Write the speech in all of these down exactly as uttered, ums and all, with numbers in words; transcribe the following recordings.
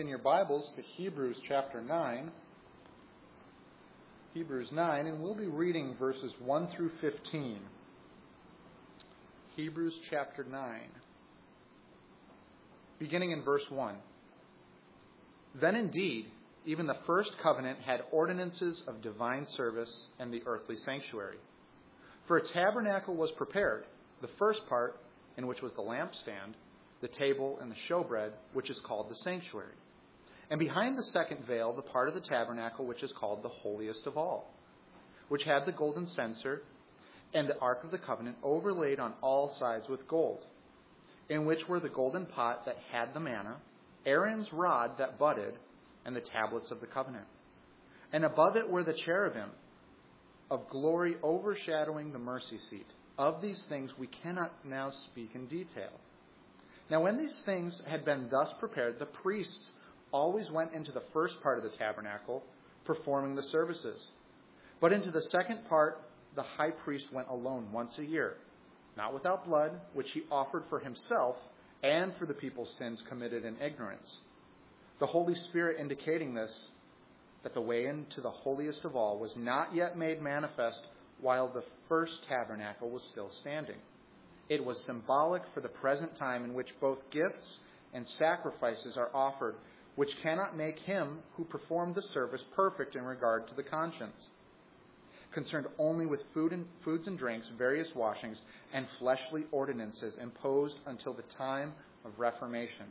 In your Bibles to Hebrews chapter nine. Hebrews nine, and we'll be reading verses one through fifteen. Hebrews chapter nine. Beginning in verse one. Then indeed, even the first covenant had ordinances of divine service and the earthly sanctuary. For a tabernacle was prepared, the first part, in which was the lampstand, the table, and the showbread, which is called the sanctuary. And behind the second veil, the part of the tabernacle which is called the holiest of all, which had the golden censer and the ark of the covenant overlaid on all sides with gold, in which were the golden pot that had the manna, Aaron's rod that budded, and the tablets of the covenant. And above it were the cherubim of glory overshadowing the mercy seat. Of these things we cannot now speak in detail. Now when these things had been thus prepared, the priests always went into the first part of the tabernacle, performing the services. But into the second part, the high priest went alone once a year, not without blood, which he offered for himself and for the people's sins committed in ignorance. The Holy Spirit indicating this, that the way into the holiest of all was not yet made manifest while the first tabernacle was still standing. It was symbolic for the present time in which both gifts and sacrifices are offered, which cannot make him who performed the service perfect in regard to the conscience, concerned only with food and foods and drinks, various washings, and fleshly ordinances imposed until the time of Reformation.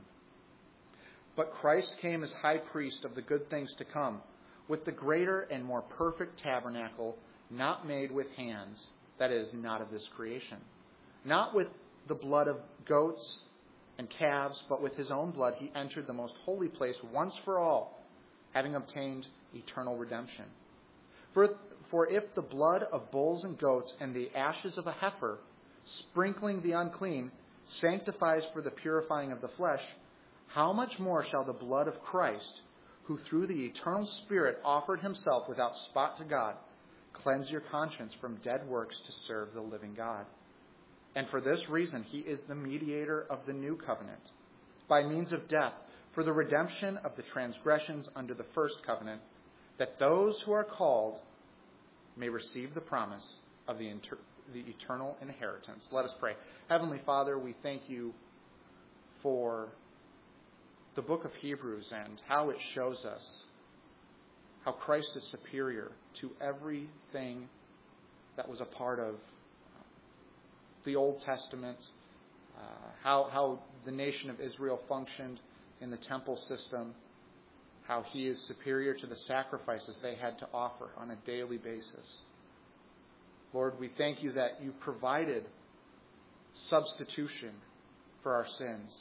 But Christ came as high priest of the good things to come, with the greater and more perfect tabernacle, not made with hands, that is, not of this creation, not with the blood of goats and calves, but with his own blood he entered the most holy place once for all, having obtained eternal redemption. For, for if the blood of bulls and goats and the ashes of a heifer, sprinkling the unclean, sanctifies for the purifying of the flesh, how much more shall the blood of Christ, who through the eternal Spirit offered himself without spot to God, cleanse your conscience from dead works to serve the living God? And for this reason, he is the mediator of the new covenant, by means of death, for the redemption of the transgressions under the first covenant, that those who are called may receive the promise of the, inter- the eternal inheritance. Let us pray. Heavenly Father, we thank you for the book of Hebrews and how it shows us how Christ is superior to everything that was a part of the Old Testament, uh, how, how the nation of Israel functioned in the temple system, how he is superior to the sacrifices they had to offer on a daily basis. Lord, we thank you that you provided substitution for our sins.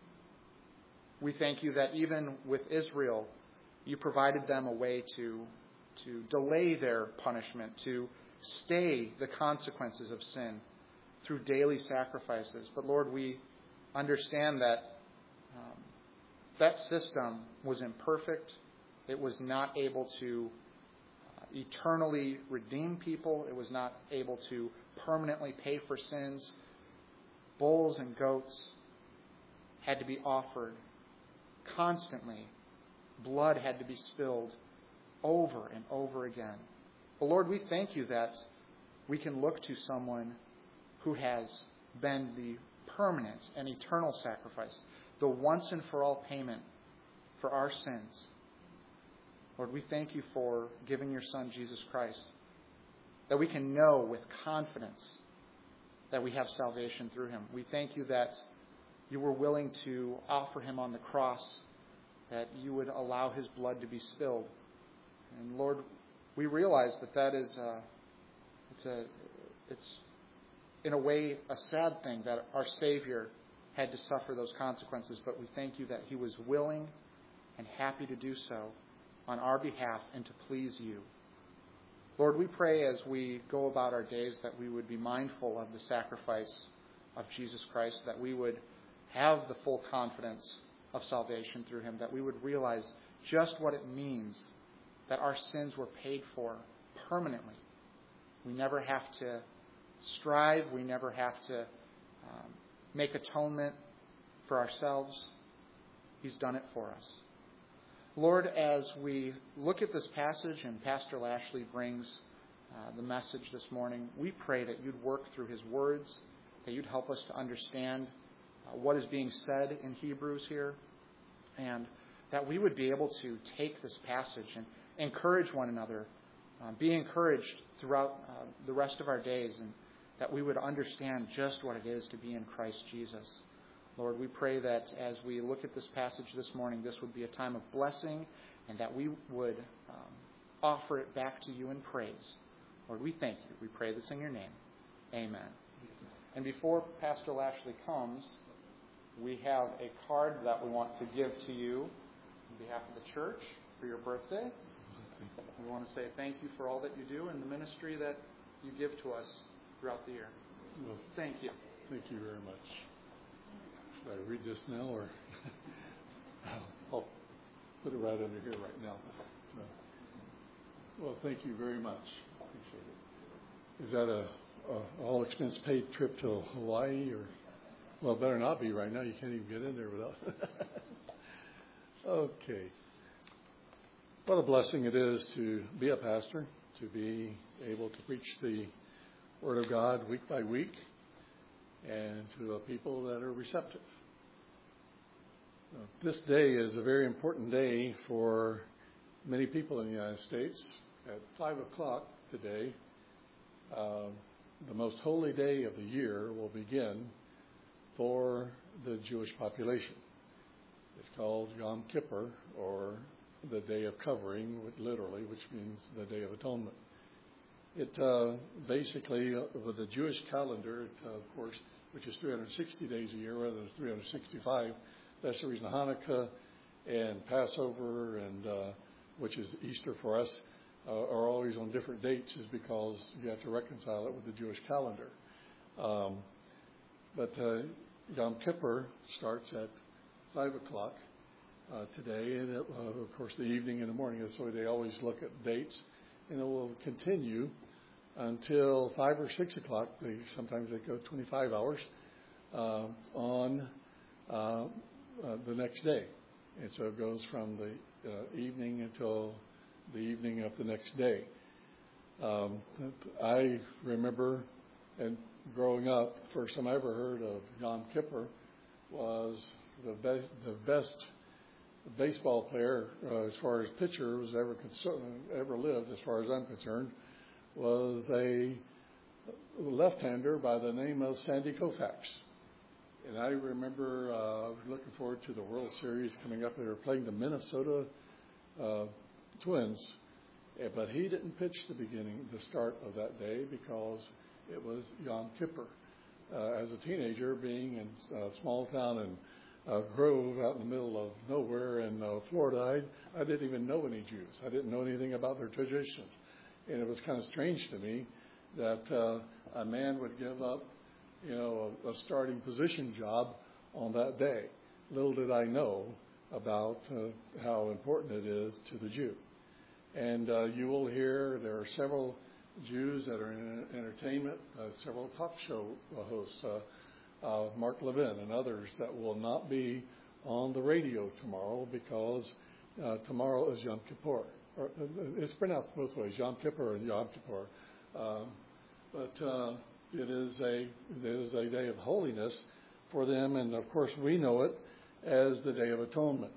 We thank you that even with Israel, you provided them a way to, to delay their punishment, to stay the consequences of sin through daily sacrifices. But Lord, we understand that um, that system was imperfect. It was not able to uh, eternally redeem people. It was not able to permanently pay for sins. Bulls and goats had to be offered constantly. Blood had to be spilled over and over again. But Lord, we thank you that we can look to someone who has been the permanent and eternal sacrifice, the once and for all payment for our sins. Lord, we thank you for giving your Son, Jesus Christ, that we can know with confidence that we have salvation through him. We thank you that you were willing to offer him on the cross, that you would allow his blood to be spilled. And Lord, we realize that that is uh, it's a it's in a way a sad thing that our Savior had to suffer those consequences, but we thank you that he was willing and happy to do so on our behalf and to please you. Lord, we pray as we go about our days that we would be mindful of the sacrifice of Jesus Christ, that we would have the full confidence of salvation through him, that we would realize just what it means that our sins were paid for permanently. We never have to strive. We never have to um, make atonement for ourselves. He's done it for us. Lord, as we look at this passage and Pastor Lashley brings uh, the message this morning, we pray that you'd work through his words, that you'd help us to understand uh, what is being said in Hebrews here, and that we would be able to take this passage and encourage one another, uh, be encouraged throughout uh, the rest of our days, and that we would understand just what it is to be in Christ Jesus. Lord, we pray that as we look at this passage this morning, this would be a time of blessing, and that we would um, offer it back to you in praise. Lord, we thank you. We pray this in your name. Amen. And before Pastor Lashley comes, we have a card that we want to give to you on behalf of the church for your birthday. We want to say thank you for all that you do and the ministry that you give to us throughout the year. Well, thank you. Thank you very much. Should I read this now, or I'll put it right under here right now? No. Well, thank you very much. Appreciate it. Is that a, a all expense paid trip to Hawaii, or? Well, it better not be right now. You can't even get in there without. Okay. What a blessing it is to be a pastor, to be able to preach the Word of God week by week, and to a people that are receptive. This day is a very important day for many people in the United States. At five o'clock today, uh, the most holy day of the year will begin for the Jewish population. It's called Yom Kippur, or the Day of Covering, literally, which means the Day of Atonement. It uh, basically, uh, with the Jewish calendar, it, uh, of course, which is three hundred sixty days a year rather than three hundred sixty-five. That's the reason Hanukkah and Passover, and uh, which is Easter for us, uh, are always on different dates, is because you have to reconcile it with the Jewish calendar. Um, but uh, Yom Kippur starts at five o'clock uh, today, and it, uh, of course the evening and the morning. That's why they always look at dates, and it will continue until five or six o'clock. They, sometimes they go twenty-five hours uh, on uh, uh, the next day. And so it goes from the uh, evening until the evening of the next day. Um, I remember, and growing up, the first time I ever heard of Yom Kippur was the, be- the best baseball player, uh, as far as pitcher was ever concerned, ever lived, as far as I'm concerned, was a left-hander by the name of Sandy Koufax. And I remember uh, looking forward to the World Series coming up. They were playing the Minnesota uh, Twins, but he didn't pitch the beginning, the start of that day, because it was Yom Kippur. Uh, as a teenager, being in a small town in uh, Grove, out in the middle of nowhere in uh, Florida, I, I didn't even know any Jews. I didn't know anything about their traditions. And it was kind of strange to me that uh, a man would give up, you know, a, a starting position job on that day. Little did I know about uh, how important it is to the Jew. And uh, you will hear there are several Jews that are in entertainment, uh, several talk show hosts, uh, uh, Mark Levin and others, that will not be on the radio tomorrow because uh, tomorrow is Yom Kippur. Or, uh, it's pronounced both ways, Yom Kippur and Yom Kippur. Um, but uh, it is a it is a day of holiness for them, and of course we know it as the Day of Atonement.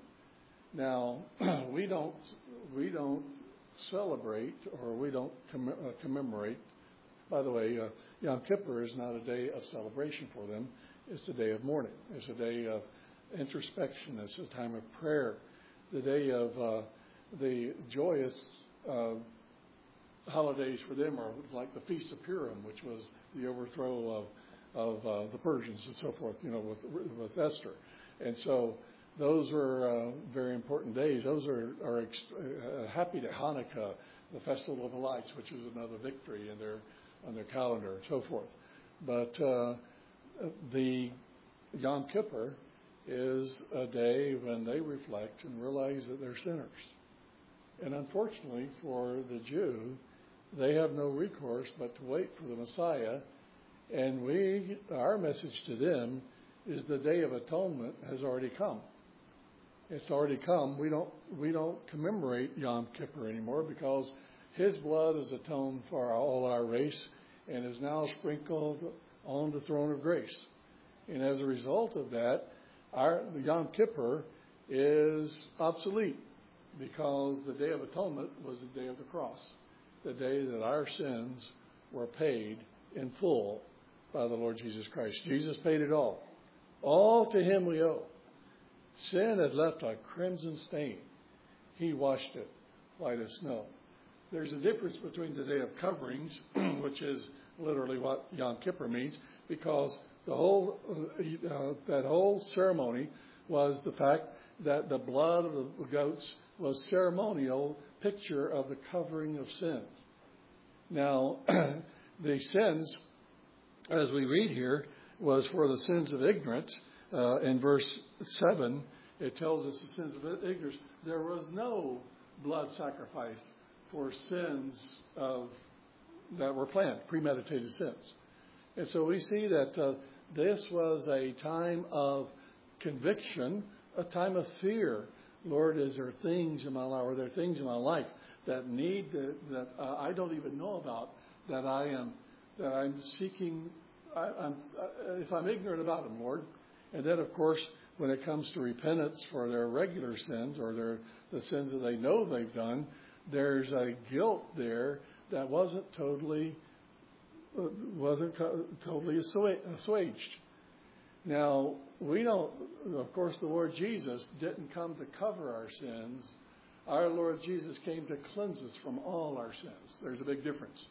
Now we don't we don't celebrate or we don't comm- uh, commemorate. By the way, uh, Yom Kippur is not a day of celebration for them. It's a day of mourning. It's a day of introspection. It's a time of prayer. The day of uh, the joyous uh, holidays for them are like the Feast of Purim, which was the overthrow of of uh, the Persians and so forth, you know, with with Esther. And so those are uh, very important days. Those are, are ex- uh, happy to Hanukkah, the Festival of the Lights, which is another victory in their on their calendar and so forth. But uh, the Yom Kippur is a day when they reflect and realize that they're sinners. And unfortunately for the Jew, they have no recourse but to wait for the Messiah. And we, our message to them is the Day of Atonement has already come. It's already come. We don't we don't commemorate Yom Kippur anymore because his blood is atoned for all our race and is now sprinkled on the throne of grace. And as a result of that, our the Yom Kippur is obsolete because the Day of Atonement was the day of the cross, the day that our sins were paid in full by the Lord Jesus Christ. Jesus paid it all. All to him we owe. Sin had left a crimson stain. He washed it white as snow. There's a difference between the Day of Coverings, which is literally what Yom Kippur means, because the whole uh, that whole ceremony was the fact that the blood of the goats was ceremonial picture of the covering of sins. Now, the sins, as we read here, was for the sins of ignorance. Uh, in verse seven, it tells us the sins of ignorance. There was no blood sacrifice for sins of that were planned, premeditated sins. And so we see that uh, this was a time of conviction, a time of fear. Lord, is there things in my life, are there things in my life that need to, that uh, I don't even know about, that I am that I'm seeking? I, I'm, uh, if I'm ignorant about them, Lord. And then, of course, when it comes to repentance for their regular sins or their the sins that they know they've done, there's a guilt there that wasn't totally uh, wasn't co- totally assuaged. Now, we don't, of course, the Lord Jesus didn't come to cover our sins. Our Lord Jesus came to cleanse us from all our sins. There's a big difference.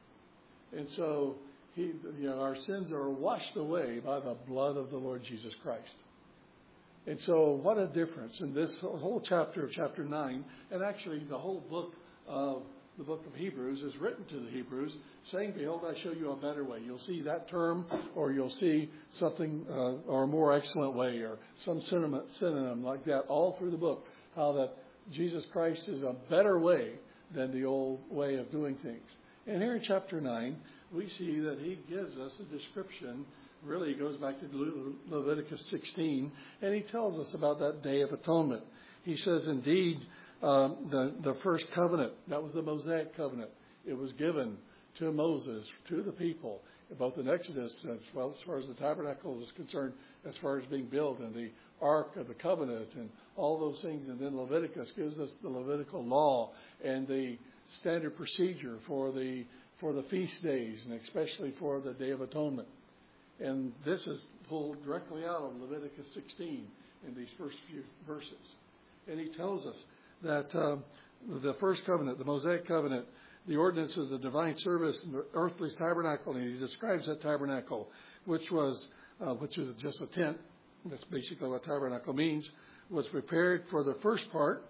And so, he, you know, our sins are washed away by the blood of the Lord Jesus Christ. And so, what a difference. In this whole chapter of chapter nine, and actually the whole book of the book of Hebrews is written to the Hebrews, saying, behold, I show you a better way. You'll see that term, or you'll see something, uh, or a more excellent way, or some synonym, synonym like that all through the book, how that Jesus Christ is a better way than the old way of doing things. And here in chapter nine, we see that he gives us a description. Really, he goes back to Le- Leviticus sixteen, and he tells us about that Day of Atonement. He says, indeed, Um, the, the first covenant, that was the Mosaic covenant. It was given to Moses, to the people, both in Exodus, as well as far as the tabernacle is concerned, as far as being built, and the Ark of the Covenant, and all those things. And then Leviticus gives us the Levitical law and the standard procedure for the for the feast days, and especially for the Day of Atonement. And this is pulled directly out of Leviticus sixteen in these first few verses. And he tells us that uh, the first covenant, the Mosaic covenant, the ordinances of divine service, and the earthly tabernacle, and he describes that tabernacle, which was uh, which is just a tent. That's basically what tabernacle means. Was prepared for the first part,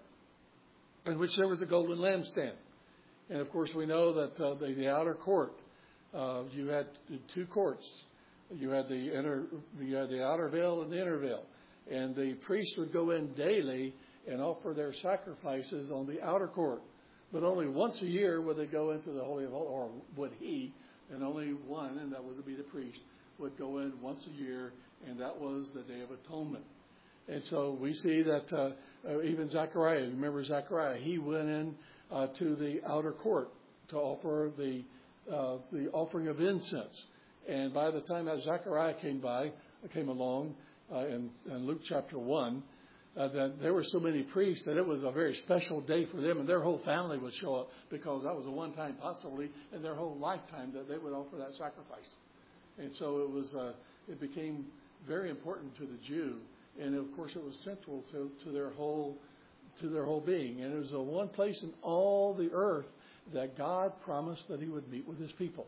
in which there was a golden lampstand. And of course, we know that uh, the, the outer court, uh, you had two courts. You had the inner, you had the outer veil and the inner veil, and the priest would go in daily and offer their sacrifices on the outer court. But only once a year would they go into the Holy of Holies, or would he, and only one, and that would be the priest, would go in once a year, and that was the Day of Atonement. And so we see that uh, uh, even Zechariah, remember Zechariah, he went in uh, to the outer court to offer the uh, the offering of incense. And by the time that Zechariah came by, came along uh, in, in Luke chapter one, Uh, that there were so many priests that it was a very special day for them, and their whole family would show up, because that was a one-time possibly in their whole lifetime that they would offer that sacrifice. And so it was, uh, it became very important to the Jew, and of course it was central to, to their whole, to their whole being. And it was the one place in all the earth that God promised that He would meet with His people.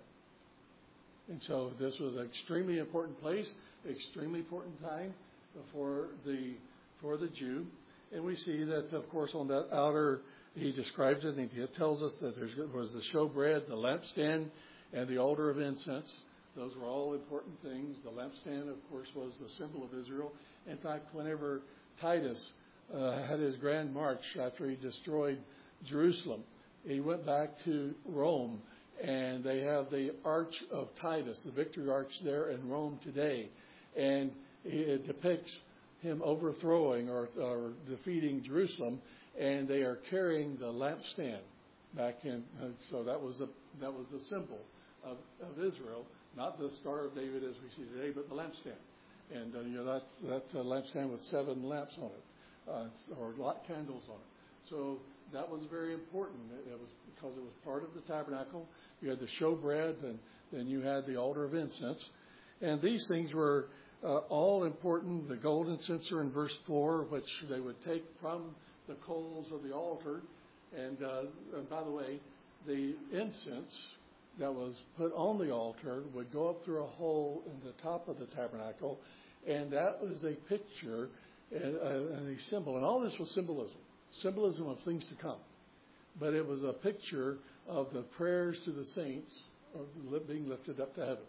And so this was an extremely important place, extremely important time for the. for the Jew. And we see that, of course, on that outer, he describes it, and he tells us that there was the showbread, the lampstand, and the altar of incense. Those were all important things. The lampstand, of course, was the symbol of Israel. In fact, whenever Titus uh, had his grand march after he destroyed Jerusalem, he went back to Rome, and they have the Arch of Titus, the Victory Arch there in Rome today. And it depicts him overthrowing or, or defeating Jerusalem, and they are carrying the lampstand back in. And so that was the that was the symbol of, of Israel, not the Star of David as we see today, but the lampstand. And uh, you know that that's a lampstand with seven lamps on it, uh, or light candles on it. So that was very important. It, it was because it was part of the tabernacle. You had the showbread, and then you had the altar of incense, and these things were uh, all important. The golden censer in verse four, which they would take from the coals of the altar, and, uh, and by the way, the incense that was put on the altar would go up through a hole in the top of the tabernacle, and that was a picture and a, and a symbol. And all this was symbolism, symbolism of things to come. But it was a picture of the prayers to the saints of being lifted up to heaven.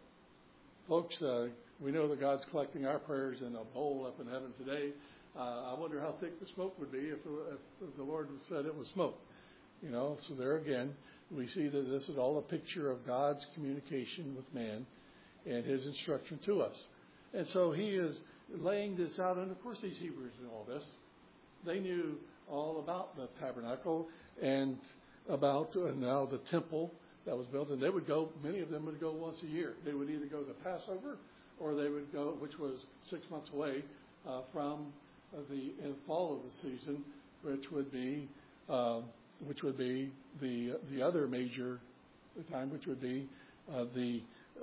Folks, uh, we know that God's collecting our prayers in a bowl up in heaven today. Uh, I wonder how thick the smoke would be if, if the Lord said it was smoke. You know, so there again, we see that this is all a picture of God's communication with man and his instruction to us. And so he is laying this out. And of course, these Hebrews knew all this. They knew all about the tabernacle and about uh, now the temple that was built. And they would go, many of them would go once a year. They would either go to Passover or they would go, which was six months away uh, from uh, the in fall of the season, which would be uh, which would be the the other major time, which would be uh, the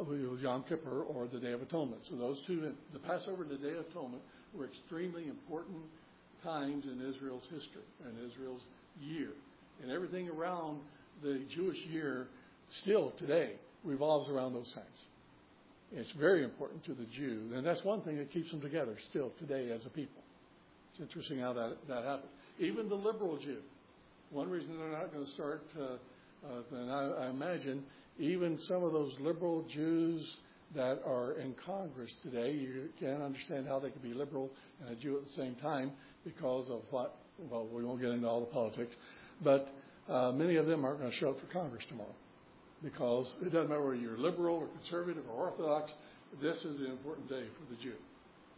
Yom Kippur or the Day of Atonement. So those two, the Passover and the Day of Atonement, were extremely important times in Israel's history and Israel's year. And everything around the Jewish year still today revolves around those times. It's very important to the Jew. And that's one thing that keeps them together still today as a people. It's interesting how that, that happened. Even the liberal Jew. One reason they're not going to start, uh, uh, and I, I imagine even some of those liberal Jews that are in Congress today, you can't understand how they could be liberal and a Jew at the same time because of what, well, we won't get into all the politics, but uh, many of them aren't going to show up for Congress tomorrow because it doesn't matter whether you're liberal or conservative or Orthodox, this is an important day for the Jew.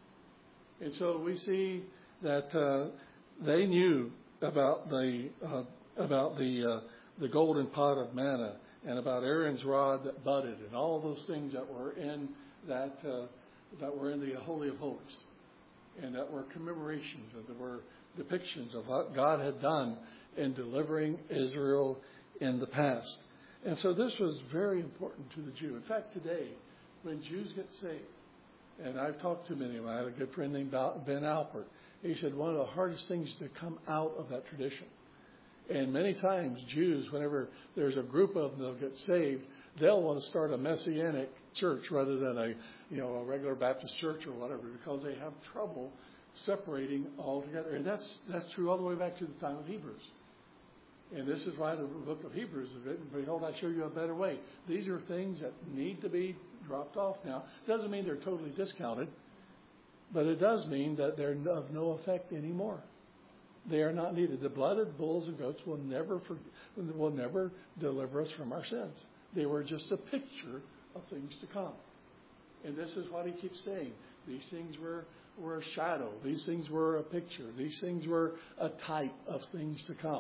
And so we see that uh, they knew about the uh, about the uh, the golden pot of manna and about Aaron's rod that budded and all those things that were in that uh, that were in the Holy of Holies and that were commemorations and that were depictions of what God had done in delivering Israel in the past. And so this was very important to the Jew. In fact, today, when Jews get saved, and I've talked to many of them, I had a good friend named Ben Alpert. He said one of the hardest things to come out of that tradition. And many times Jews, whenever there's a group of them that get saved, they'll want to start a Messianic church rather than a, you know, a regular Baptist church or whatever, because they have trouble separating all together. And that's that's true all the way back to the time of Hebrews. And this is why the book of Hebrews is written, behold, I show you a better way. These are things that need to be dropped off now. Doesn't mean they're totally discounted. But it does mean that they're of no effect anymore. They are not needed. The blood of bulls and goats will never for, will never deliver us from our sins. They were just a picture of things to come. And this is what he keeps saying. These things were, were a shadow. These things were a picture. These things were a type of things to come.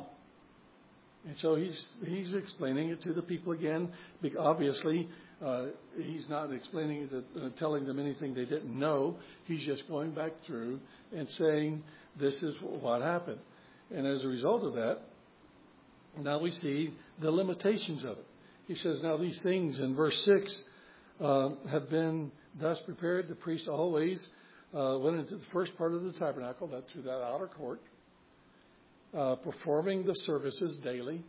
And so he's he's explaining it to the people again. Obviously, uh, he's not explaining it, uh, telling them anything they didn't know. He's just going back through and saying, this is what happened. And as a result of that, now we see the limitations of it. He says, now these things in verse six uh, have been thus prepared. The priest always uh, went into the first part of the tabernacle, that through that outer court, Uh, performing the services daily.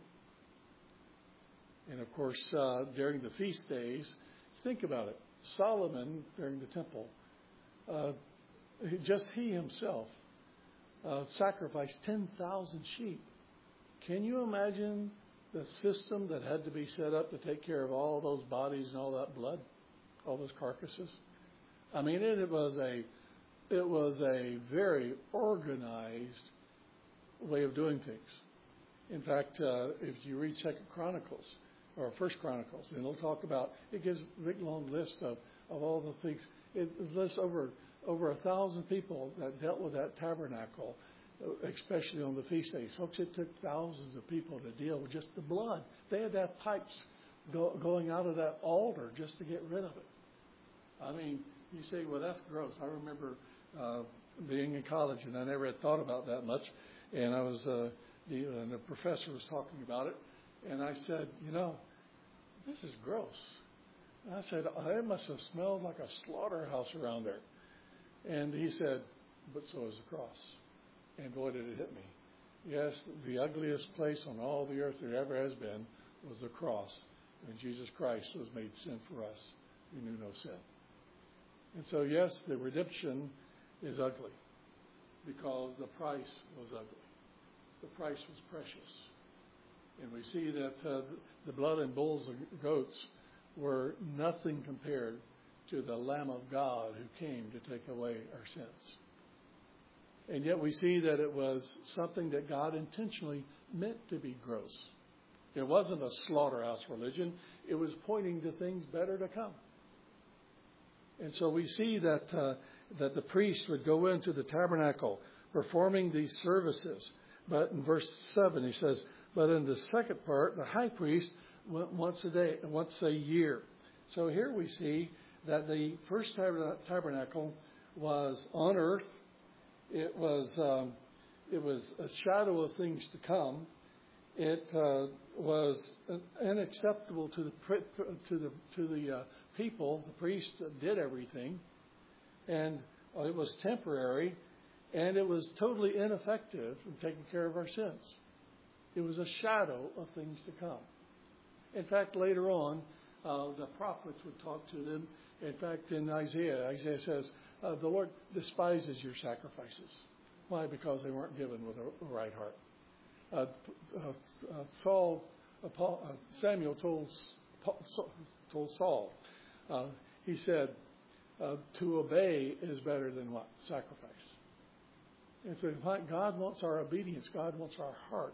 And of course, uh, during the feast days, think about it. Solomon, during the temple, uh, just he himself uh, sacrificed ten thousand sheep. Can you imagine the system that had to be set up to take care of all those bodies and all that blood, all those carcasses? I mean, it, it was a it was a very organized way of doing things. In fact, uh, if you read Second Chronicles or First Chronicles, and it'll talk about, it gives a big long list of, of all the things. It lists over over a thousand people that dealt with that tabernacle, especially on the feast days. Folks, it took thousands of people to deal with just the blood. They had to have pipes go, going out of that altar just to get rid of it. I mean, you say, well, that's gross. I remember uh, being in college, and I never had thought about that much. And I was, uh, the, and the professor was talking about it, and I said, you know, this is gross. And I said, oh, it must have smelled like a slaughterhouse around there. And he said, but so is the cross. And boy, did it hit me. Yes, the ugliest place on all the earth there ever has been was the cross, when Jesus Christ was made sin for us who knew no sin. And so, yes, the redemption is ugly because the price was ugly. The price was precious. And we see that uh, the blood and bulls and goats were nothing compared to the Lamb of God who came to take away our sins. And yet we see that it was something that God intentionally meant to be gross. It wasn't a slaughterhouse religion. It was pointing to things better to come. And so we see that uh, that the priest would go into the tabernacle performing these services. But in verse seven he says, but in the second part, the high priest went once a day, once a year. So here we see that the first tabernacle was on earth. It was um, it was a shadow of things to come. It uh, was unacceptable to the to the to the uh, people. The priest did everything, and it was temporary, and it was totally ineffective in taking care of our sins. It was a shadow of things to come. In fact, later on, uh, the prophets would talk to them. In fact, in Isaiah, Isaiah says, uh, the Lord despises your sacrifices. Why? Because they weren't given with a, a right heart. Uh, uh, uh, Saul, uh, Paul, uh, Samuel told, told Saul, uh, he said, uh, to obey is better than what? Sacrifice. If we, God wants our obedience, God wants our heart.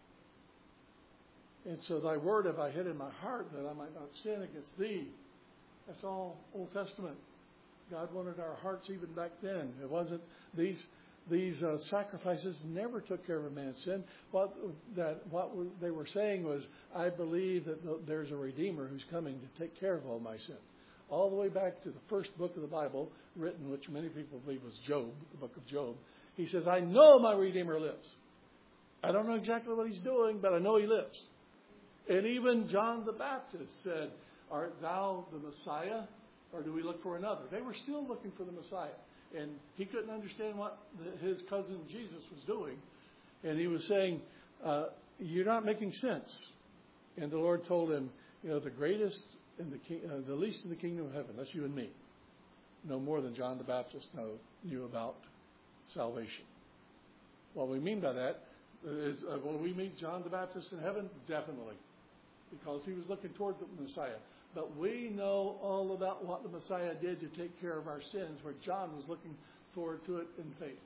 And so thy word have I hid in my heart that I might not sin against thee. That's all Old Testament. God wanted our hearts even back then. It wasn't these these uh, sacrifices never took care of a man's sin. What that what they were saying was, I believe that the, there's a Redeemer who's coming to take care of all my sin. All the way back to the first book of the Bible, written, which many people believe was Job, the book of Job. He says, I know my Redeemer lives. I don't know exactly what he's doing, but I know he lives. And even John the Baptist said, art thou the Messiah, or do we look for another? They were still looking for the Messiah. And he couldn't understand what the, his cousin Jesus was doing. And he was saying, uh, you're not making sense. And the Lord told him, you know, the greatest and the, king, uh, the least in the kingdom of heaven, that's you and me, no more than John the Baptist know, knew about salvation. What we mean by that is, uh, will we meet John the Baptist in heaven? Definitely. Because he was looking toward the Messiah. But we know all about what the Messiah did to take care of our sins, where John was looking forward to it in faith.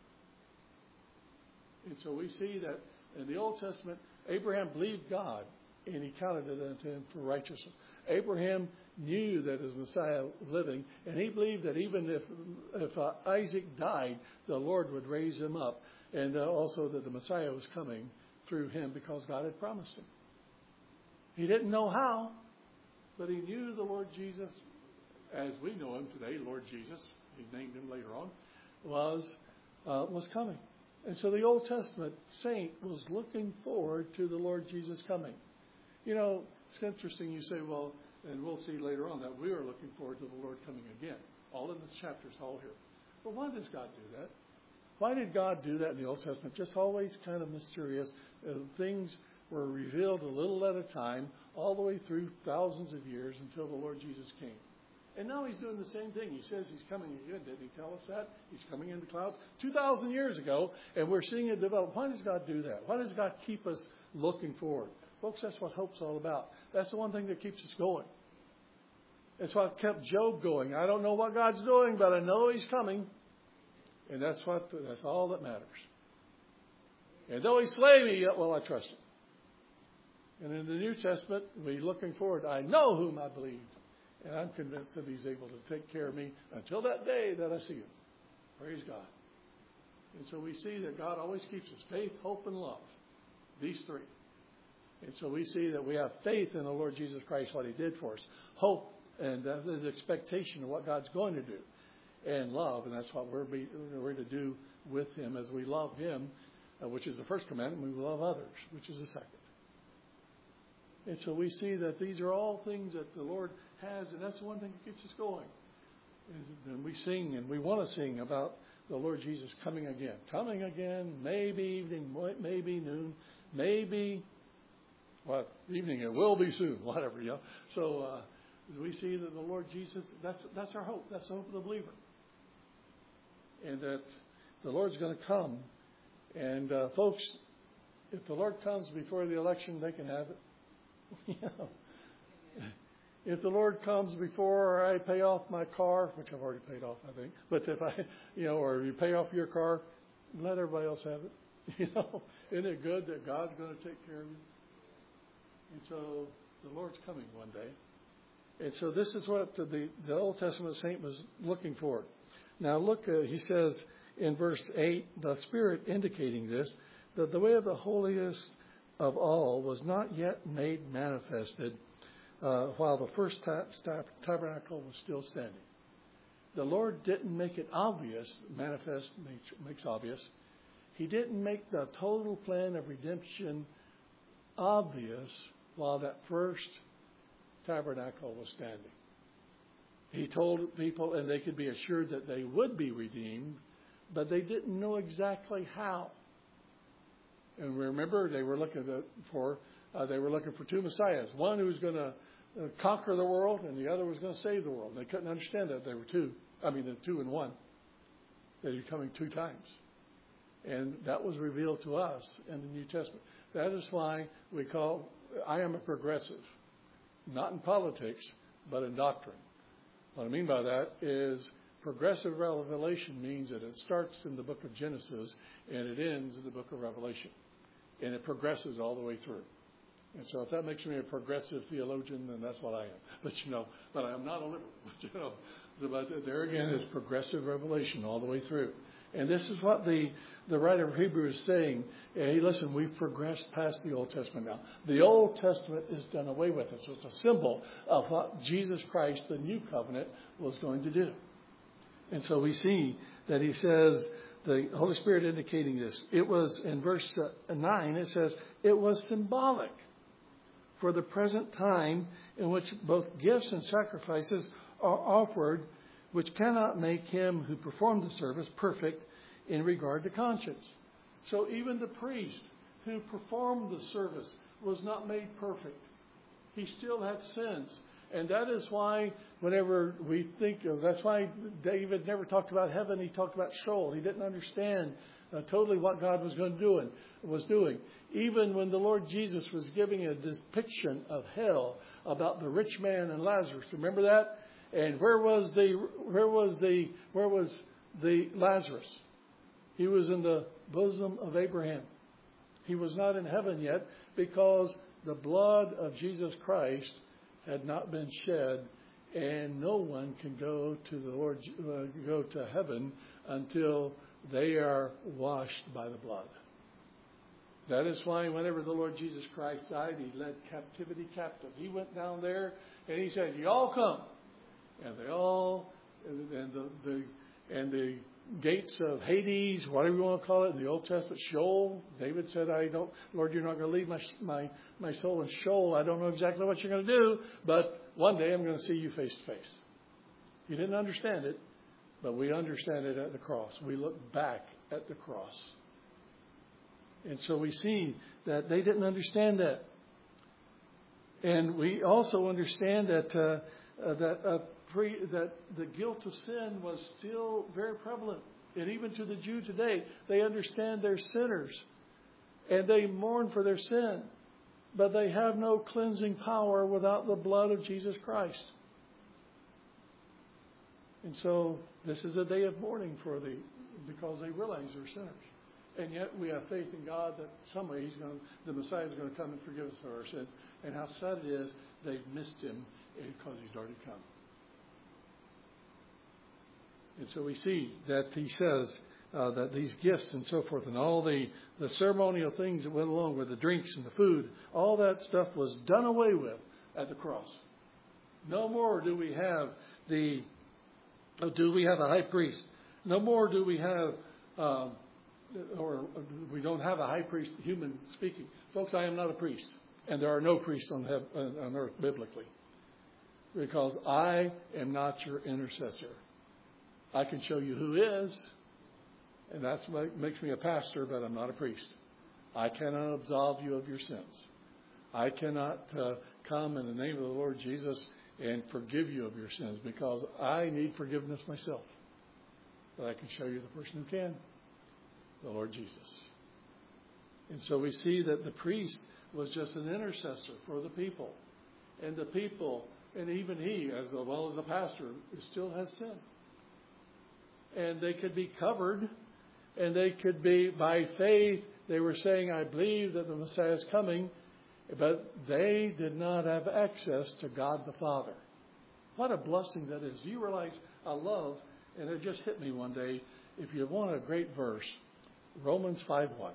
And so we see that in the Old Testament, Abraham believed God, and he counted it unto him for righteousness. Abraham knew that his Messiah was living, and he believed that even if if uh, Isaac died, the Lord would raise him up, and uh, also that the Messiah was coming through him because God had promised him. He didn't know how, but he knew the Lord Jesus, as we know him today, Lord Jesus, he named him later on, was uh, was coming. And so the Old Testament saint was looking forward to the Lord Jesus coming. You know, it's interesting you say, well, and we'll see later on that we are looking forward to the Lord coming again. All in this chapter is all here. But why does God do that? Why did God do that in the Old Testament? Just always kind of mysterious. Uh, things were revealed a little at a time, all the way through thousands of years until the Lord Jesus came. And now he's doing the same thing. He says he's coming again. Didn't he tell us that? He's coming in the clouds two thousand years ago, and we're seeing it develop. Why does God do that? Why does God keep us looking forward? Folks, that's what hope's all about. That's the one thing that keeps us going. It's what kept Job going. I don't know what God's doing, but I know he's coming. And that's what that's all that matters. And though he slay me, yet will I trust him. And in the New Testament, we're looking forward. I know whom I believe, And I'm convinced that he's able to take care of me until that day that I see him. Praise God. And so we see that God always keeps us faith, hope, and love. These three. And so we see that we have faith in the Lord Jesus Christ, what he did for us. Hope, and that is expectation of what God's going to do. And love, and that's what we're, be, we're to do with him as we love him, uh, which is the first commandment. We love others, which is the second. And so we see that these are all things that the Lord has, and that's the one thing that keeps us going. And, and we sing, and we want to sing about the Lord Jesus coming again. Coming again, maybe evening, maybe noon, maybe, what, evening, it will be soon, whatever, you know. So uh, we see that the Lord Jesus, that's that's our hope. That's the hope of the believer. And that the Lord's going to come. And uh, folks, if the Lord comes before the election, they can have it. You know, if the Lord comes before I pay off my car, which I've already paid off, I think, but if I, you know, or you pay off your car, let everybody else have it. You know, isn't it good that God's going to take care of you? And so the Lord's coming one day. And so this is what the, the Old Testament saint was looking for. Now look, uh, he says in verse eight, the Spirit indicating this, that the way of the holiest of all was not yet made manifested uh, while the first ta- ta- tabernacle was still standing. The Lord didn't make it obvious, manifest makes, makes obvious. He didn't make the total plan of redemption obvious while that first tabernacle was standing. He told people, and they could be assured that they would be redeemed, but they didn't know exactly how. And remember, they were looking for uh, they were looking for two messiahs. One who was going to uh, conquer the world, and the other was going to save the world. They couldn't understand that they were two. I mean, the two in one. That he's coming two times, and that was revealed to us in the New Testament. That is why we call I am a progressive, not in politics, but in doctrine. What I mean by that is progressive revelation means that it starts in the book of Genesis and it ends in the book of Revelation. And it progresses all the way through. And so if that makes me a progressive theologian, then that's what I am. But, you know, but I am not a liberal. But, you know, but there again is progressive revelation all the way through. And this is what the, the writer of Hebrews is saying. Hey, listen, we've progressed past the Old Testament now. The Old Testament is done away with. So it's a symbol of what Jesus Christ, the new covenant, was going to do. And so we see that he says, the Holy Spirit indicating this. It was, in verse nine, it says, it was symbolic for the present time in which both gifts and sacrifices are offered, which cannot make him who performed the service perfect in regard to conscience. So even the priest who performed the service was not made perfect. He still had sins. And that is why whenever we think of, that's why David never talked about heaven, he talked about Sheol. He didn't understand uh, totally what God was going to do and was doing. Even when the Lord Jesus was giving a depiction of hell about the rich man and Lazarus, remember that? And where was the where was the where was the Lazarus? He was in the bosom of Abraham. He was not in heaven yet because the blood of Jesus Christ had not been shed, and no one can go to the Lord, uh, go to heaven until they are washed by the blood. That is why whenever the Lord Jesus Christ died, he led captivity captive. He went down there and he said, "You all come," and they all, and the, the and the gates of Hades, whatever you want to call it, in the Old Testament, Sheol. David said, "I don't, Lord, you're not going to leave my my my soul in Sheol. I don't know exactly what you're going to do, but one day I'm going to see you face to face." He didn't understand it, but we understand it at the cross. We look back at the cross, and so we see that they didn't understand that, and we also understand that uh, uh, that. Uh, Pre, that the guilt of sin was still very prevalent. And even to the Jew today, they understand they're sinners. And they mourn for their sin. But they have no cleansing power without the blood of Jesus Christ. And so this is a day of mourning for the, because they realize they're sinners. And yet we have faith in God that someday He's going, the Messiah is going to come and forgive us of our sins. And how sad it is they've missed Him because He's already come. And so we see that he says uh, that these gifts and so forth and all the, the ceremonial things that went along with the drinks and the food, all that stuff was done away with at the cross. No more do we have the, do we have a high priest. No more do we have, uh, or we don't have a high priest, human speaking. Folks, I am not a priest. And there are no priests on, heaven, on earth biblically. Because I am not your intercessor. I can show you who is, and that's what makes me a pastor, but I'm not a priest. I cannot absolve you of your sins. I cannot uh, come in the name of the Lord Jesus and forgive you of your sins, because I need forgiveness myself. But I can show you the person who can, the Lord Jesus. And so we see that the priest was just an intercessor for the people. And the people, and even he, as well as a pastor, still has sin. And they could be covered, and they could be, by faith, they were saying, I believe that the Messiah is coming, but they did not have access to God the Father. What a blessing that is. Do you realize I love, and it just hit me one day, if you want a great verse, Romans five one.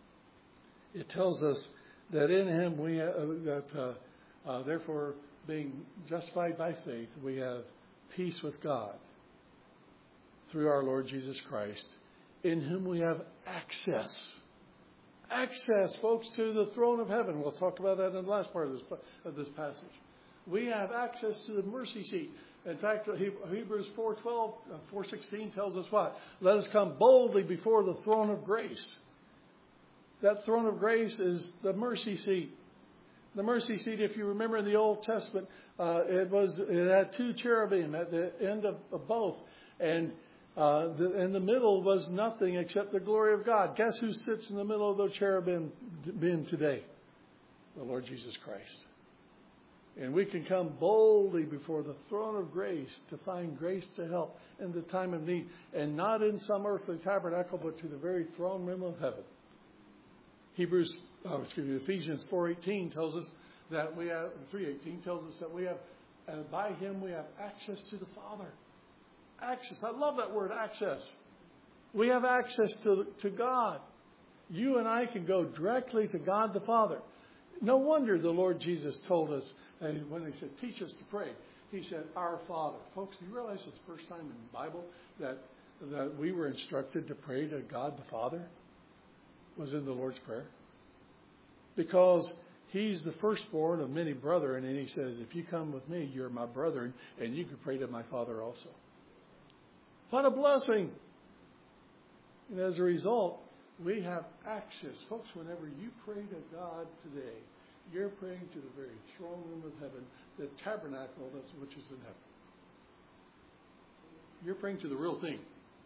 It tells us that in him we, uh, that uh, uh, therefore, being justified by faith, we have peace with God through our Lord Jesus Christ, in whom we have access. Access, folks, to the throne of heaven. We'll talk about that in the last part of this, of this passage. We have access to the mercy seat. In fact, Hebrews four twelve, four sixteen tells us what? Let us come boldly before the throne of grace. That throne of grace is the mercy seat. The mercy seat, if you remember in the Old Testament, uh, it was it had two cherubim at the end of, of both. And uh, the, in the middle was nothing except the glory of God. Guess who sits in the middle of the cherubim today? The Lord Jesus Christ. And we can come boldly before the throne of grace to find grace to help in the time of need. And not in some earthly tabernacle, but to the very throne room of heaven. Hebrews, oh, excuse me, Ephesians four eighteen tells us that we have, three eighteen tells us that we have, and by him we have access to the Father. Access. I love that word, access. We have access to, to God. You and I can go directly to God the Father. No wonder the Lord Jesus told us, and when he said, teach us to pray, he said, our Father. Folks, do you realize it's the first time in the Bible that, that we were instructed to pray to God the Father? Was in the Lord's Prayer. Because he's the firstborn of many brethren, and he says, if you come with me, you're my brethren, and you can pray to my Father also. What a blessing! And as a result, we have access. Folks, whenever you pray to God today, you're praying to the very throne room of heaven, the tabernacle which is in heaven. You're praying to the real thing.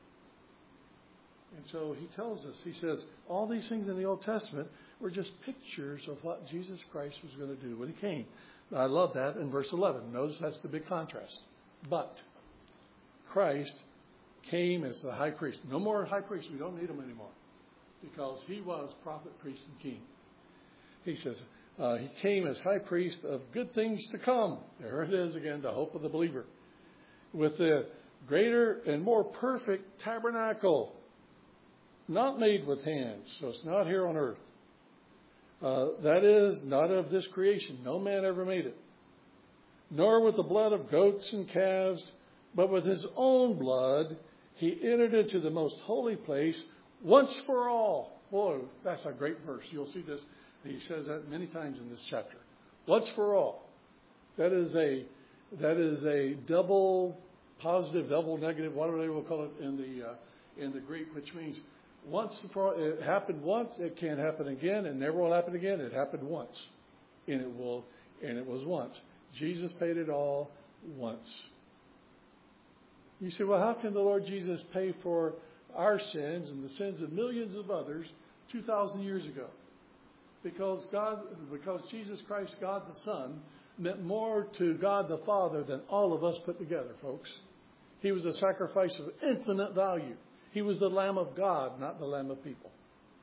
And so he tells us, he says, all these things in the Old Testament were just pictures of what Jesus Christ was going to do when he came. I love that in verse eleven. Notice that's the big contrast. But Christ came as the high priest. No more high priest. We don't need him anymore. Because he was prophet, priest, and king. He says, uh, he came as high priest of good things to come. There it is again, the hope of the believer. With the greater and more perfect tabernacle. Not made with hands, so it's not here on earth. Uh, that is, not of this creation. No man ever made it. Nor with the blood of goats and calves, but with his own blood, he entered into the most holy place once for all. Boy, that's a great verse. You'll see this. He says that many times in this chapter. Once for all. That is a that is a double positive, double negative, whatever they will call it in the uh, in the Greek, which means once it happened once, it can't happen again, and never will happen again. It happened once, and it will, and it was once. Jesus paid it all once. You say, well, how can the Lord Jesus pay for our sins and the sins of millions of others two thousand years ago? Because God, because Jesus Christ, God the Son, meant more to God the Father than all of us put together, folks. He was a sacrifice of infinite value. He was the Lamb of God, not the Lamb of people.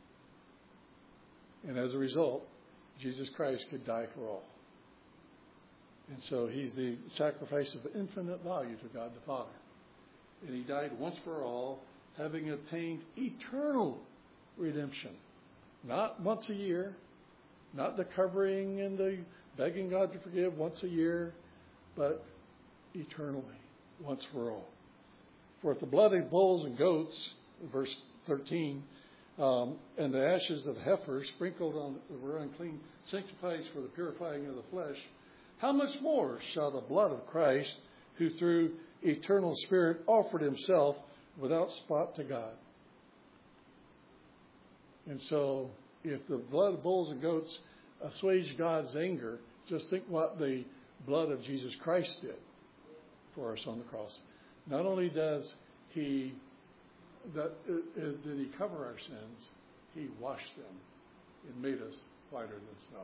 And as a result, Jesus Christ could die for all. And so he's the sacrifice of infinite value to God the Father. And he died once for all, having obtained eternal redemption. Not once a year, not the covering and the begging God to forgive once a year, but eternally, once for all. For if the blood of bulls and goats, verse thirteen, um, and the ashes of heifers sprinkled on that were unclean sanctifies for the purifying of the flesh, how much more shall the blood of Christ, who through eternal Spirit offered himself without spot to God? And so, if the blood of bulls and goats assuage God's anger, just think what the blood of Jesus Christ did for us on the cross. Not only does he that uh, uh, did he cover our sins, he washed them and made us whiter than snow.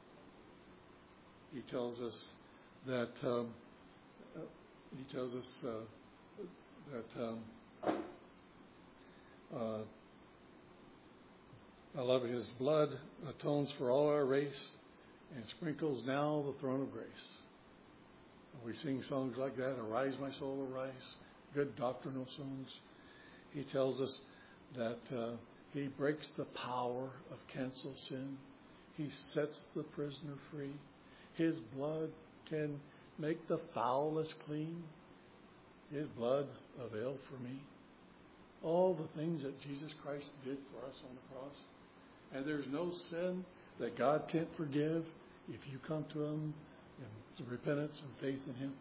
He tells us that um, uh, he tells us uh, that um, uh, I love it. His blood atones for all our race and sprinkles now the throne of grace. We sing songs like that, Arise, my soul, arise, good doctrinal songs. He tells us that uh, he breaks the power of cancel sin. He sets the prisoner free. His blood can make the foulest clean. His blood availed for me. All the things that Jesus Christ did for us on the cross. And there's no sin that God can't forgive if you come to him in repentance and faith in him.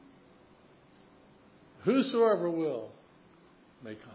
Whosoever will may come.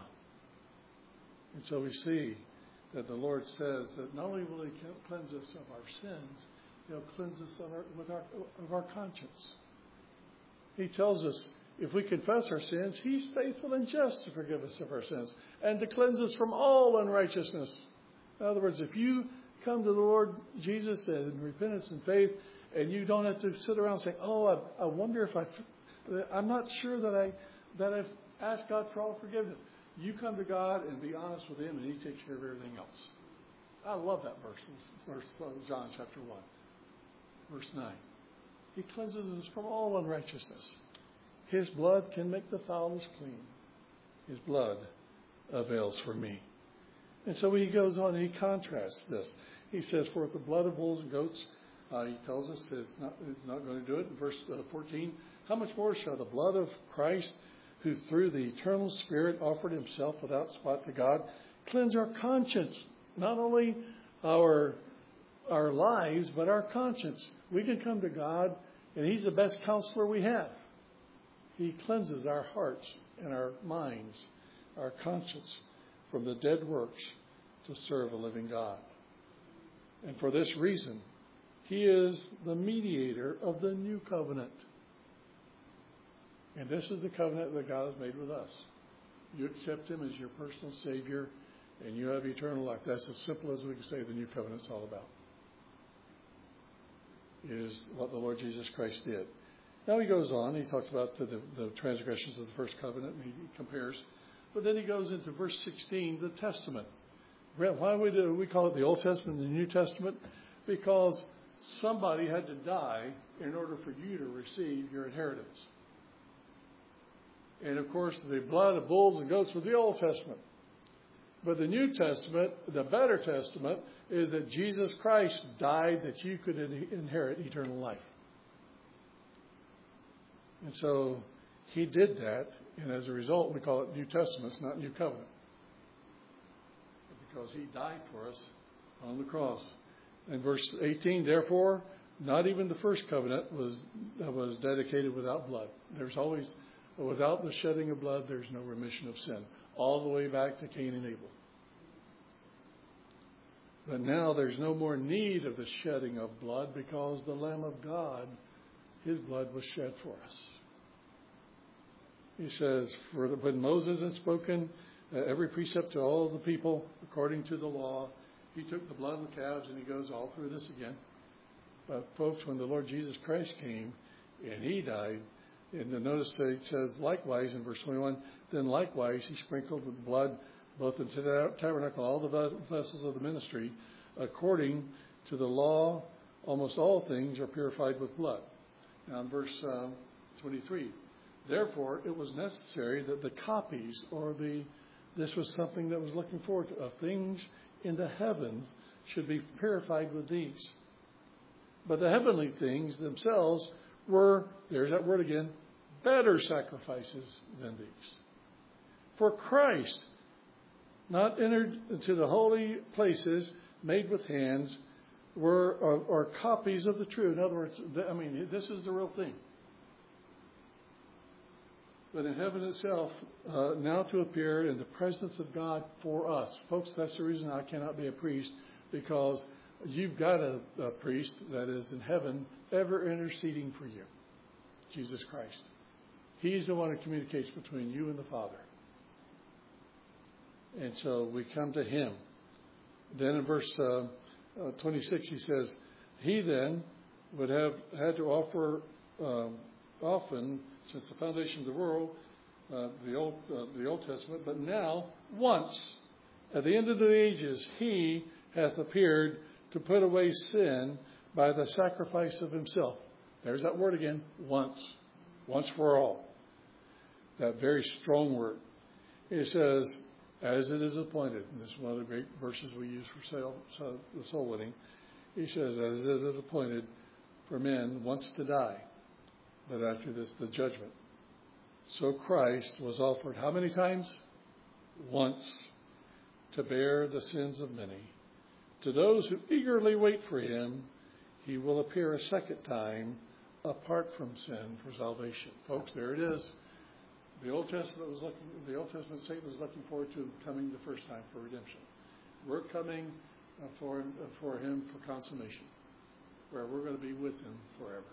And so we see that the Lord says that not only will he cleanse us of our sins, he'll cleanse us of our, with our, of our conscience. He tells us if we confess our sins, he's faithful and just to forgive us of our sins and to cleanse us from all unrighteousness. In other words, if you come to the Lord Jesus in repentance and faith, and you don't have to sit around saying, "Oh, I, I wonder if I, I'm not sure that I that I've asked God for all forgiveness." You come to God and be honest with him, and he takes care of everything else. I love that verse, verse John chapter one, verse nine. He cleanses us from all unrighteousness. His blood can make the foulest clean. His blood avails for me. And so he goes on and he contrasts this. He says, "For if the blood of bulls and goats," uh, he tells us that it's not, it's not going to do it. In verse uh, fourteen, "How much more shall the blood of Christ, who through the eternal Spirit offered himself without spot to God, cleanse our conscience," not only our our lives, but our conscience. We can come to God, and he's the best counselor we have. He cleanses our hearts and our minds, our conscience, from the dead works to serve a living God. And for this reason, he is the mediator of the new covenant. And this is the covenant that God has made with us. You accept him as your personal Savior, and you have eternal life. That's as simple as we can say the new covenant's all about. It is what the Lord Jesus Christ did. Now he goes on. He talks about the, the transgressions of the first covenant, and he compares. But then he goes into verse sixteen, the Testament. Why would we call it the Old Testament and the New Testament? Because somebody had to die in order for you to receive your inheritance. And of course, the blood of bulls and goats was the Old Testament. But the New Testament, the better testament, is that Jesus Christ died that you could inherit eternal life. And so he did that, and as a result, we call it New Testament, it's not New Covenant. Because he died for us on the cross. In verse eighteen, "Therefore, not even the first covenant was was dedicated without blood." There's always, without the shedding of blood, there's no remission of sin. All the way back to Cain and Abel. But now there's no more need of the shedding of blood because the Lamb of God, his blood was shed for us. He says, "For when Moses had spoken uh, every precept to all the people according to the law, he took the blood of the calves," and he goes all through this again. But folks, when the Lord Jesus Christ came and he died, and then notice that it says likewise in verse twenty-one, "Then likewise he sprinkled with blood both into the tabernacle, all the vessels of the ministry, according to the law, almost all things are purified with blood." Now in verse uh, twenty-three, Therefore, it was necessary that the copies or the, this was something that was looking forward to, of things in the heavens should be purified with these. But the heavenly things themselves were, there's that word again, better sacrifices than these. For Christ not entered into the holy places made with hands were or, or copies of the true. In other words, I mean, this is the real thing. But in heaven itself, uh, now to appear in the presence of God for us. Folks, that's the reason I cannot be a priest, because you've got a, a priest that is in heaven ever interceding for you, Jesus Christ. He's the one who communicates between you and the Father. And so we come to him. Then in verse uh, uh, twenty-six, he says, he then would have had to offer um, often, since the foundation of the world, uh, the Old uh, the Old Testament, but now, once, at the end of the ages, he hath appeared to put away sin by the sacrifice of himself. There's that word again, once. Once for all. That very strong word. It says, as it is appointed. And this is one of the great verses we use for soul, so the soul winning. He says, as it is appointed for men once to die, but after this the judgment. So Christ was offered how many times? Once, to bear the sins of many. To those who eagerly wait for him, he will appear a second time apart from sin for salvation. Folks, there it is. The Old Testament was looking. The Old Testament Satan was looking forward to coming the first time for redemption. We're coming uh, for uh, for him for consummation, where we're going to be with him forever.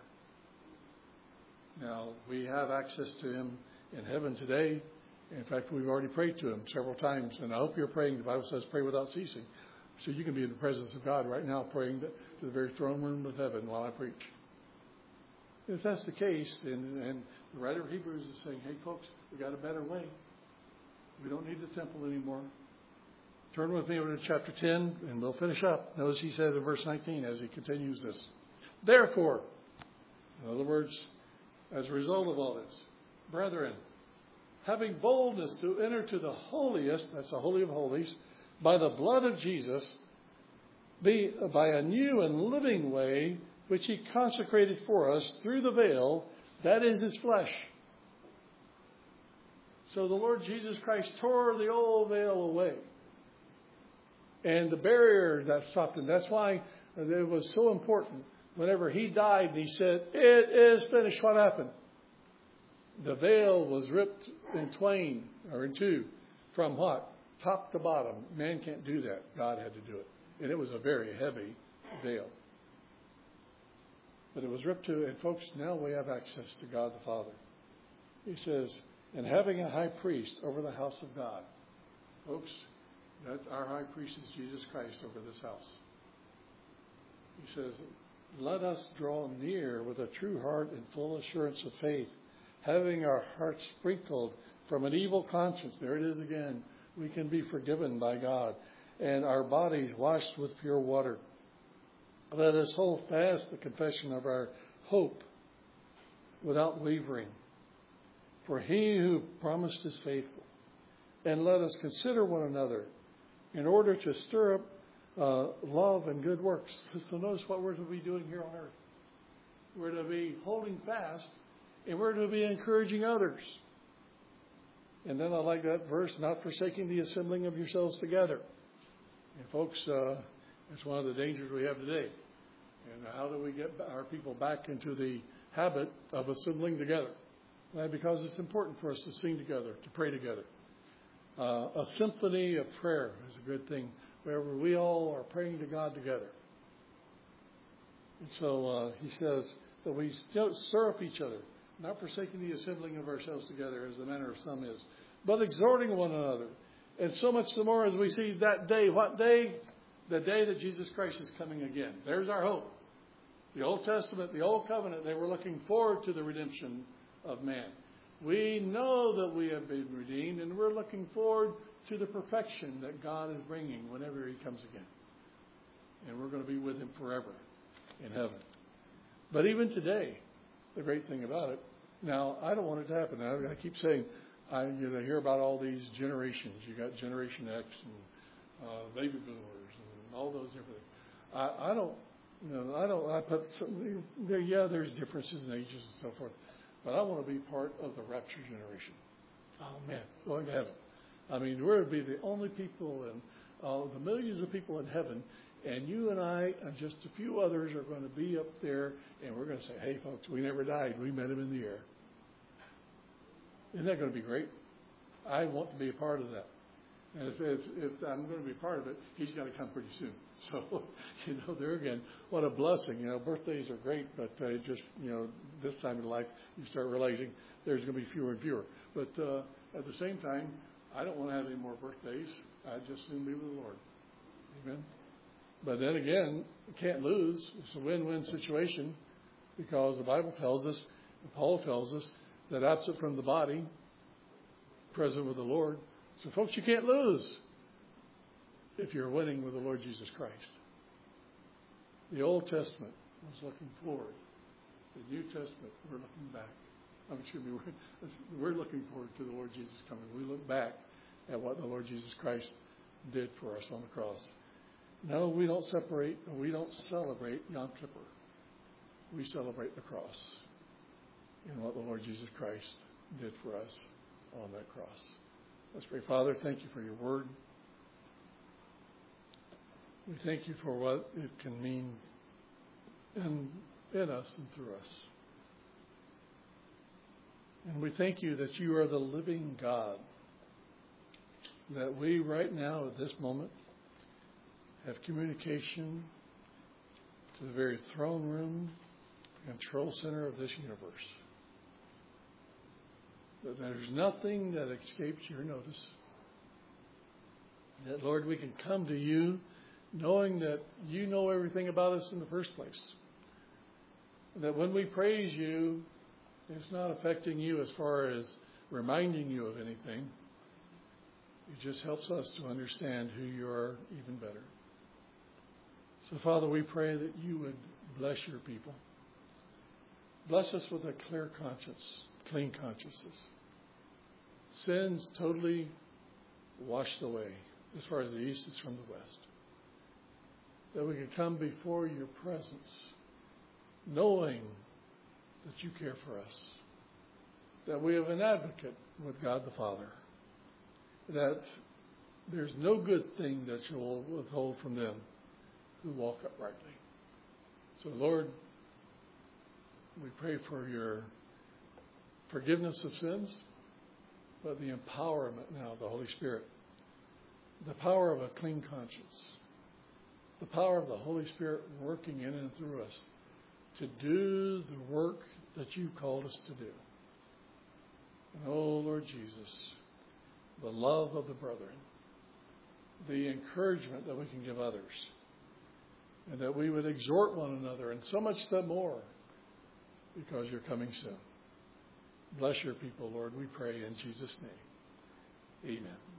Now we have access to him in heaven today. In fact, we've already prayed to him several times, and I hope you're praying. The Bible says, "Pray without ceasing," so you can be in the presence of God right now, praying to, to the very throne room of heaven while I preach. If that's the case, and, and the writer of Hebrews is saying, hey, folks, we got a better way. We don't need the temple anymore. Turn with me over to chapter ten, and we'll finish up. Notice he says in verse nineteen, as he continues this. Therefore, in other words, as a result of all this, brethren, having boldness to enter to the holiest, that's the Holy of Holies, by the blood of Jesus, be by a new and living way, which he consecrated for us through the veil, that is his flesh. So the Lord Jesus Christ tore the old veil away. And the barrier that stopped him. That's why it was so important. Whenever he died, he said, it is finished. What happened? The veil was ripped in twain, or in two, from what? Top to bottom. Man can't do that. God had to do it. And it was a very heavy veil. But it was ripped to, and folks, now we have access to God the Father. He says, and having a high priest over the house of God. Folks, that our high priest is Jesus Christ over this house. He says, let us draw near with a true heart and full assurance of faith, having our hearts sprinkled from an evil conscience. There it is again. We can be forgiven by God. And our bodies washed with pure water. Let us hold fast the confession of our hope without wavering. For he who promised is faithful. And let us consider one another in order to stir up uh, love and good works. So notice what we're to be doing here on earth. We're to be holding fast, and we're to be encouraging others. And then I like that verse, not forsaking the assembling of yourselves together. And folks, uh, it's one of the dangers we have today. And how do we get our people back into the habit of assembling together? Well, because it's important for us to sing together, to pray together. Uh, a symphony of prayer is a good thing, wherever we all are praying to God together. And so uh, he says that we still stir up each other, not forsaking the assembling of ourselves together, as the manner of some is, but exhorting one another. And so much the more as we see that day. What day? The day that Jesus Christ is coming again. There's our hope. The Old Testament, the Old Covenant, they were looking forward to the redemption of man. We know that we have been redeemed, and we're looking forward to the perfection that God is bringing whenever he comes again. And we're going to be with him forever in heaven. But even today, the great thing about it Now, I don't want it to happen. I, I keep saying, I you know, hear about all these generations. You got Generation X and uh, baby boomers and all those different things. I, I don't, you know, I don't. I put some there. Yeah, there's differences in ages and so forth, but I want to be part of the rapture generation. Oh man, going to heaven. I mean, we're going to be the only people and uh, the millions of people in heaven, and you and I and just a few others are going to be up there, and we're going to say, "Hey, folks, we never died. We met him in the air." Isn't that going to be great? I want to be a part of that. And if, if, if I'm going to be part of it, he's got to come pretty soon. So, you know, there again, what a blessing. You know, birthdays are great, but uh, just, you know, this time in life, you start realizing there's going to be fewer and fewer. But uh, at the same time, I don't want to have any more birthdays. I just soon be with the Lord. Amen. But then again, you can't lose. It's a win-win situation because the Bible tells us, and Paul tells us, that absent from the body, present with the Lord. So, folks, you can't lose if you're winning with the Lord Jesus Christ. The Old Testament was looking forward. The New Testament, we're looking back. I'm excuse me, we're, we're looking forward to the Lord Jesus coming. We look back at what the Lord Jesus Christ did for us on the cross. No, we don't separate, we don't celebrate Yom Kippur. We celebrate the cross and what the Lord Jesus Christ did for us on that cross. Let's pray. Father, thank you for your word. We thank you for what it can mean in, in us and through us. And we thank you that you are the living God, that we right now at this moment have communication to the very throne room, control center of this universe. That there's nothing that escapes your notice. That, Lord, we can come to you knowing that you know everything about us in the first place. That when we praise you, it's not affecting you as far as reminding you of anything. It just helps us to understand who you are even better. So, Father, we pray that you would bless your people. Bless us with a clear conscience, clean consciences. Sins totally washed away as far as the east is from the west. That we can come before your presence knowing that you care for us. That we have an advocate with God the Father. That there's no good thing that you will withhold from them who walk uprightly. So, Lord, we pray for your forgiveness of sins, but the empowerment now of the Holy Spirit, the power of a clean conscience, the power of the Holy Spirit working in and through us to do the work that you called us to do. And, oh, Lord Jesus, the love of the brethren, the encouragement that we can give others, and that we would exhort one another, and so much the more, because you're coming soon. Bless your people, Lord, we pray in Jesus' name. Amen.